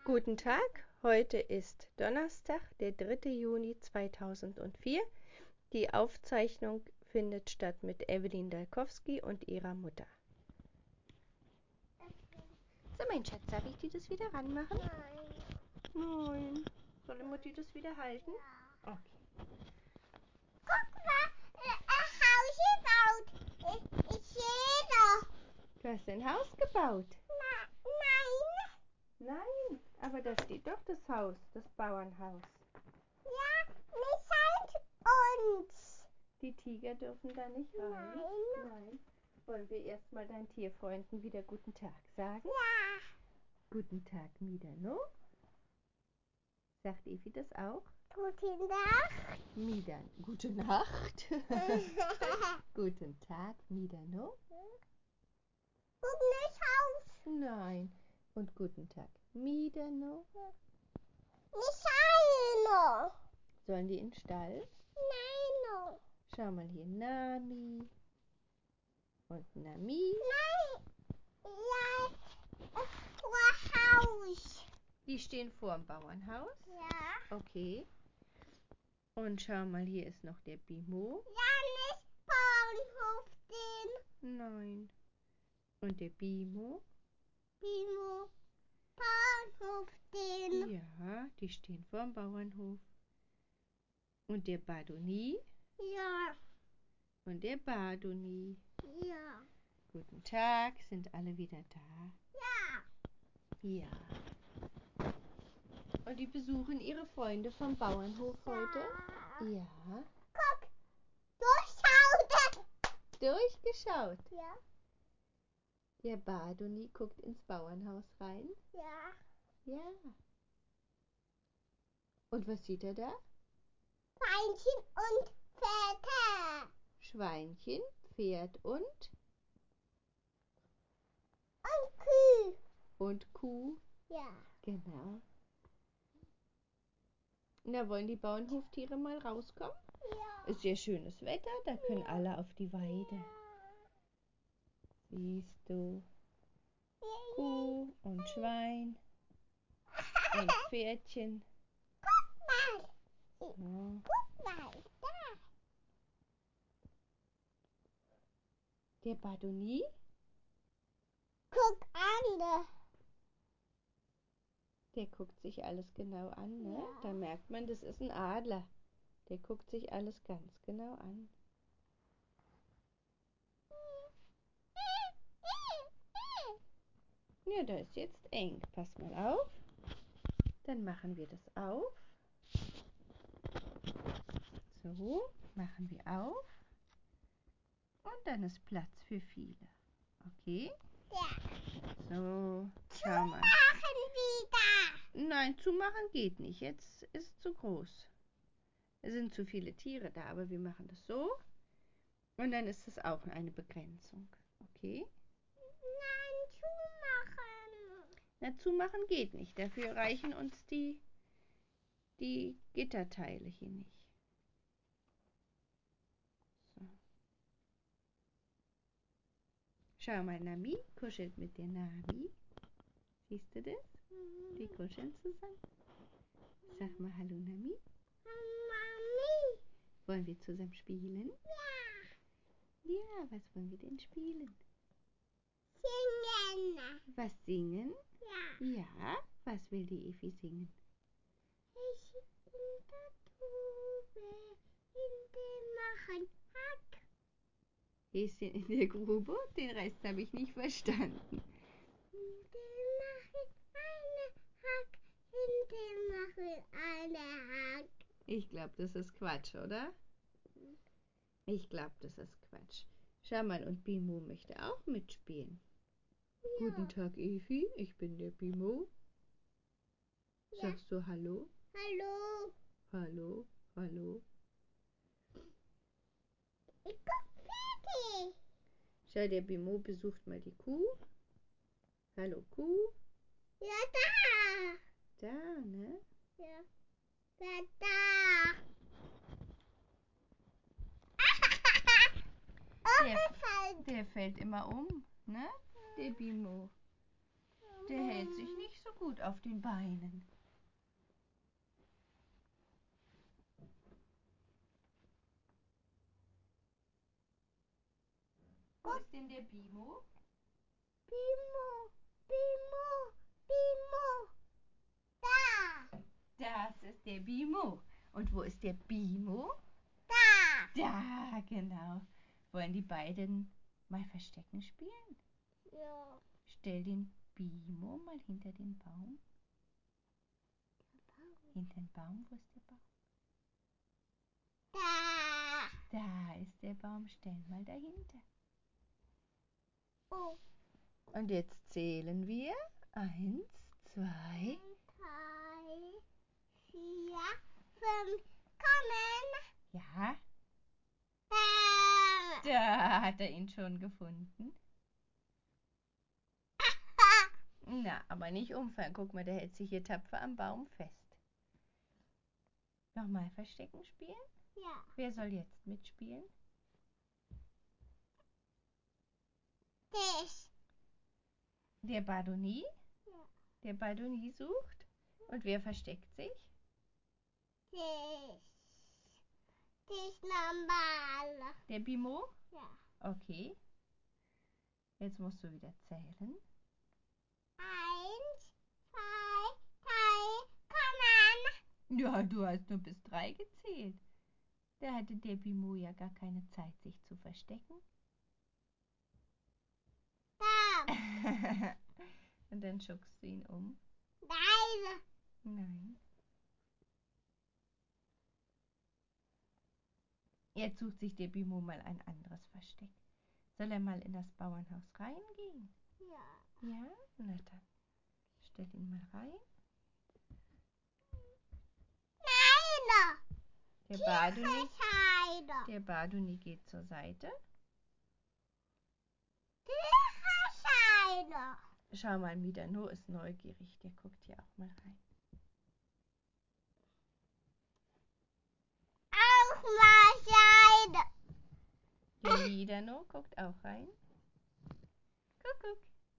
Guten Tag, heute ist Donnerstag, der 3. Juni 2004. Die Aufzeichnung findet statt mit Evelyn Dalkowski und ihrer Mutter. So, mein Schatz, darf ich dir das wieder ranmachen? Nein. Soll die Mutti das wieder halten? Ja. Okay. Guck mal, ein Haus gebaut. Ich sehe doch. Du hast ein Haus gebaut? Nein. Nein, aber da steht doch das Haus, das Bauernhaus. Ja, nicht halt uns. Die Tiger dürfen da nicht rein? Nein. Nein. Wollen wir erstmal deinen Tierfreunden wieder guten Tag sagen? Ja. Guten Tag, Midano. Sagt Evi das auch? Gute Nacht. Midan. Gute Nacht. Guten Tag, Midano. Guck nicht Haus. Nein. Und guten Tag, Midano. Nicht Heino. Sollen die in den Stall? Nein. Schau mal hier, Nami und Nami. Nein. Ja, vor Haus. Die stehen vor dem Bauernhaus. Ja. Okay. Und schau mal, hier ist noch der Bimo. Ja, nicht Bahnhof den. Nein. Und der Bimo. Bimo. Bahnhof den. Ja, die stehen vor dem Bauernhof. Und der Badoni. Ja. Und der Badoni. Ja. Guten Tag, sind alle wieder da? Ja. Ja. Und die besuchen ihre Freunde vom Bauernhof heute? Ja. Guck, durchschauen. Durchgeschaut. Ja. Der Badoni guckt ins Bauernhaus rein? Ja. Ja. Und was sieht er da? Schweinchen und Pferde. Schweinchen, Pferd und Kühe. Und Kuh. Ja. Genau. Na, wollen die Bauernhoftiere mal rauskommen? Ja. Ist ja schönes Wetter, da können alle auf die Weide. Siehst du, Kuh und Schwein und Pferdchen. Guck mal. So. Guck mal. Da. Der Badoni, Guck an. der guckt sich alles genau an, ne? Ja. Da merkt man, das ist ein Adler. Der guckt sich alles ganz genau an. Ja, da ist jetzt eng. Pass mal auf. Dann machen wir das auf. So, machen wir auf. Und dann ist Platz für viele. Okay? Ja. So, schau mal. Machen wieder. Nein, zumachen geht nicht. Jetzt ist es zu groß. Es sind zu viele Tiere da, aber wir machen das so. Und dann ist es auch eine Begrenzung. Okay? Nein, zumachen. Na, zumachen geht nicht. Dafür reichen uns die Gitterteile hier nicht. So. Schau mal, Nami kuschelt mit der Nami. Siehst du das? Die kuscheln zusammen. Sag mal Hallo, Nami. Mami. Wollen wir zusammen spielen? Ja. Ja, was wollen wir denn spielen? Singen. Was singen? Ja. Ja, was will die Evi singen? Ich in der Tube in dem Machen Hack. Häschen in der Grube? Den Rest habe ich nicht verstanden. In dem Machen eine Hack. In dem Machen eine Hack. Ich glaube, das ist Quatsch, oder? Ich glaube, das ist Quatsch. Schau mal, und Bimo möchte auch mitspielen. Ja. Guten Tag, Evi. Ich bin der Bimo. Ja. Sagst du Hallo? Hallo. Hallo? Hallo? Ich bin fertig. Schau, der Bimo besucht mal die Kuh. Hallo, Kuh. Ja, da. Da, ne? Ja. Da. Der fällt immer um, ne? Der Bimo. Der hält sich nicht so gut auf den Beinen. Wo ist denn der Bimo? Bimo, Bimo, Bimo. Da. Das ist der Bimo. Und wo ist der Bimo? Da. Da, genau. Wollen die beiden mal Verstecken spielen? Ja. Stell den Bimo mal hinter den Baum. Hinter den Baum, wo ist der Baum? Da. Da ist der Baum, stell mal dahinter. Oh. Und jetzt zählen wir. 1, 2. 3, 4, 5. Kommen. Ja, Da. da hat er ihn schon gefunden. Na, aber nicht umfallen. Guck mal, der hält sich hier tapfer am Baum fest. Nochmal Verstecken spielen? Ja. Wer soll jetzt mitspielen? Das. Der Badoni? Ja. Der Badoni sucht. Und wer versteckt sich? Das. Das normale. Der Bimo? Ja. Okay. Jetzt musst du wieder zählen. 1, 2, 3. Kommen. Ja, du hast nur bis 3 gezählt. Da hatte der Bimo ja gar keine Zeit, sich zu verstecken. Da. Und dann schuckst du ihn um. Nein. Nein. Jetzt sucht sich der Bimo mal ein anderes Versteck. Soll er mal in das Bauernhaus reingehen? Ja. Ja? Na dann. Stell ihn mal rein. Nein. Der Baduni geht zur Seite. Tierscheide. Schau mal, Midano ist neugierig. Der guckt hier auch mal rein. Auch mal Scheide. Der Midano guckt auch rein. Guck, guck.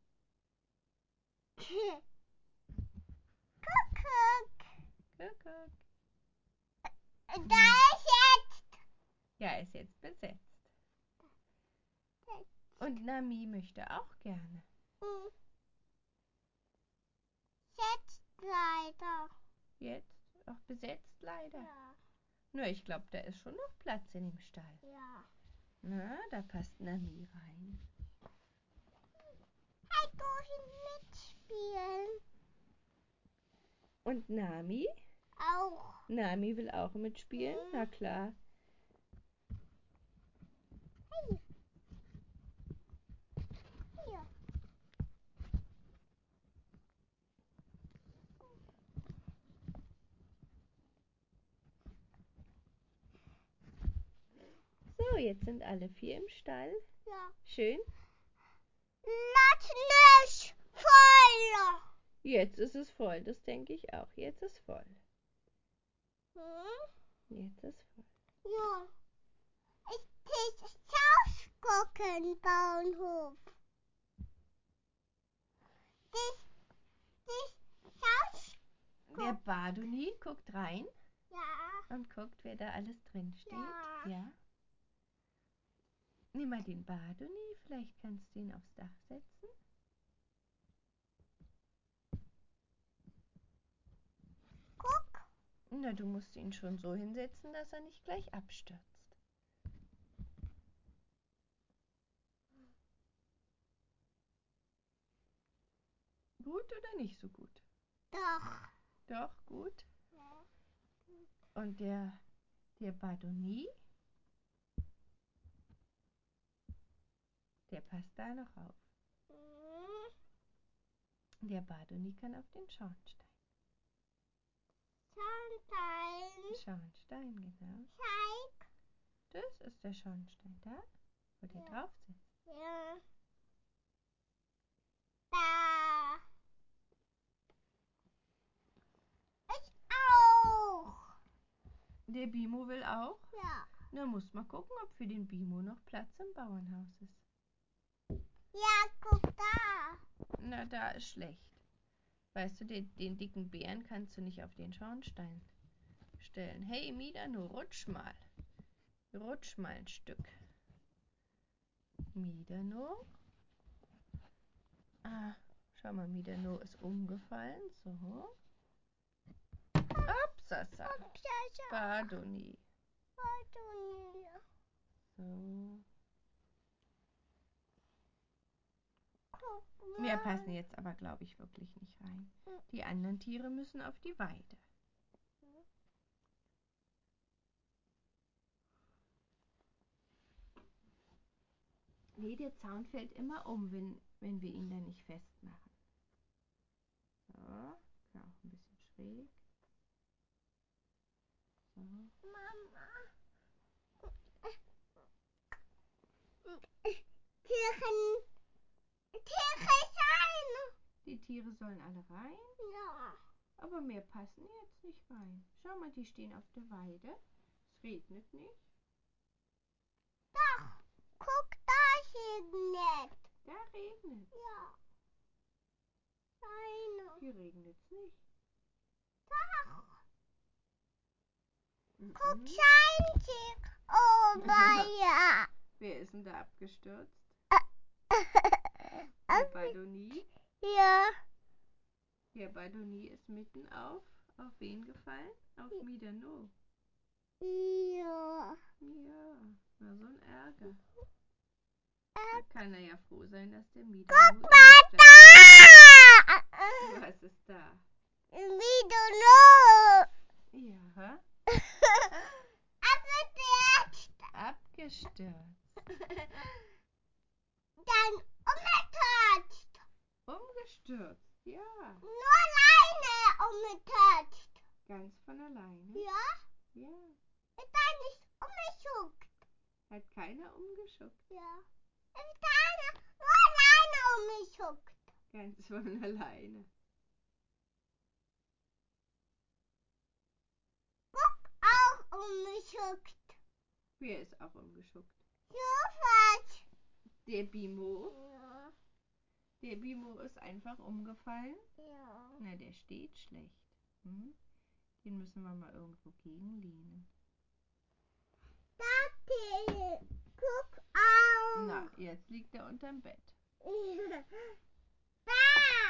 Kuckuck. Guck, guck. Da ist jetzt. Ja, ist jetzt besetzt. Und Nami möchte auch gerne. Jetzt leider. Jetzt auch besetzt leider. Ja. Nur ich glaube, da ist schon noch Platz in dem Stall. Ja. Na, da passt Nami rein. Hey, du mitspielen. Und Nami? Auch. Nami will auch mitspielen? Na klar. Hey. Hier. So, jetzt sind alle 4 im Stall. Ja. Schön. Lass nicht voll. Jetzt ist es voll, das denke ich auch. Jetzt ist voll. Jetzt ist voll. Ja. Ich will gucken, Bauernhof. Das Der Baduni guckt rein ja. und guckt, wer da alles drin steht. Ja. Ja. Nimm mal den Baduni, vielleicht kannst du ihn aufs Dach setzen. Guck. Na, du musst ihn schon so hinsetzen, dass er nicht gleich abstürzt. Gut oder nicht so gut? Doch. Doch, gut. Ja. Und der Baduni, der passt da noch auf. Der Baduni kann auf den Schornstein. Schornstein, genau. Zeig. Das ist der Schornstein da, wo der drauf sitzt. Ja. Da. Ich auch. Der Bimo will auch. Ja. Na, muss mal gucken, ob für den Bimo noch Platz im Bauernhaus ist. Ja, guck da. Na, da ist schlecht. Weißt du, den dicken Bären kannst du nicht auf den Schornstein stellen. Hey, Midano, rutsch mal. Rutsch mal ein Stück. Midano. Ah, schau mal, Midano ist umgefallen. So. Upsasa. Badoni. So. Wir passen jetzt aber, glaube ich, wirklich nicht rein. Die anderen Tiere müssen auf die Weide. Nee, der Zaun fällt immer um, wenn wir ihn dann nicht festmachen. So, auch ein bisschen schräg. So. Mama. Tiere sein. Die Tiere sollen alle rein, Ja. aber mehr passen jetzt nicht rein. Schau mal, die stehen auf der Weide. Es regnet nicht. Doch. Guck, da regnet. Da regnet es. Ja. Nein. Hier regnet es nicht. Doch. Mhm. Guck, scheint hier. Oh, ja. Wer ist denn da abgestürzt? Der Badoni. Ja. Der Badoni ist mitten auf wen gefallen? Auf Midano. Ja. Ja, na so ein Ärger. Da kann er ja froh sein, dass der Midano ihn nicht hat. Was ist da? Midano. Ja, abgestürzt. Dann umgetatscht. Umgestürzt, ja. Nur alleine umgetatscht. Ganz von alleine. Ja? Ja, Ist da nicht umgeschuckt? hat keiner umgeschuckt. Ja. Ist keiner nur alleine umgeschuckt. Ganz von alleine. Guck, auch umgeschuckt. Wer ist auch umgeschuckt? So was. Der Bimo. Ja. Der Bimo ist einfach umgefallen. Ja. Na, der steht schlecht. Den müssen wir mal irgendwo gegenlehnen. Danke. Guck auch. Na, jetzt liegt er unterm Bett. Da.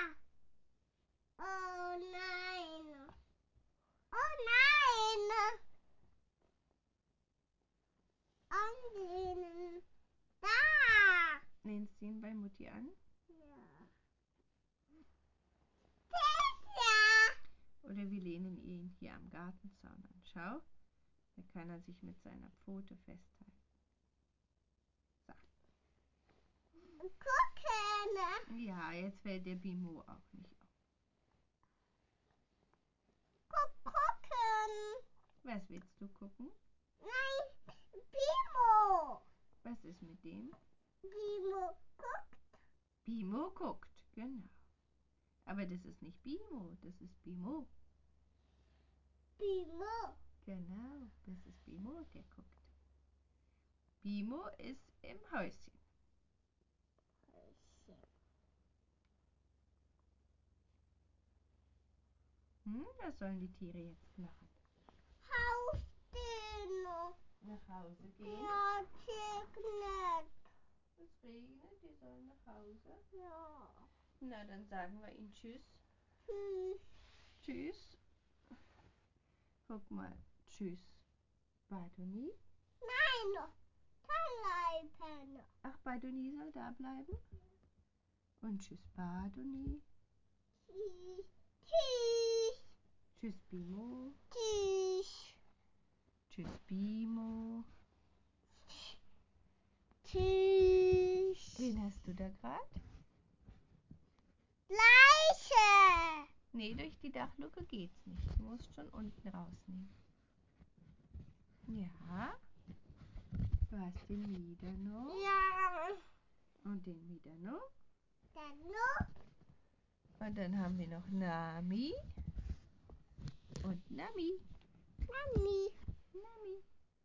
Oh nein. Oh nein. Anlehnen. Da. Lehnst du ihn bei Mutti an? Ja. Ja. Oder wir lehnen ihn hier am Gartenzaun an. Schau, da kann er sich mit seiner Pfote festhalten. So. Gucken. Ja, jetzt fällt der Bimo auch nicht auf. Gucken. Was willst du gucken? Nein, Bimo. Was ist mit dem? Bimo guckt. Bimo guckt, genau. Aber das ist nicht Bimo, das ist Bimo. Bimo. Genau, das ist Bimo, der guckt. Bimo ist im Häuschen. Was sollen die Tiere jetzt machen? Haus gehen. Nach Hause gehen? Ja, regnet. Es regnet, die sollen nach Hause. Ja. Na, dann sagen wir ihnen Tschüss. Tschüss. Tschüss. Guck mal, Tschüss. Badoni? Nein, bleiben. Ach, Badoni soll da bleiben? Und Tschüss, Badoni. Tschüss. Tschüss. Tschüss, Bimo. Tschüss. Tschüss, Bimo. Tschüss. Wen hast du da gerade? Leiche. Nee, durch die Dachluke geht's nicht. Du musst schon unten rausnehmen. Ja. Du hast den Midano. Ja. Und den Midano. Dann noch. Und dann haben wir noch Nami. Und Nami. Nami. Nami.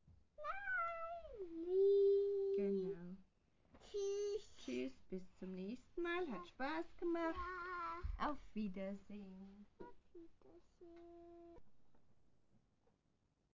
Nami. Genau. Tschüss. Tschüss, bis zum nächsten Mal. Hat Spaß gemacht. Ja. Auf Wiedersehen. Auf Wiedersehen.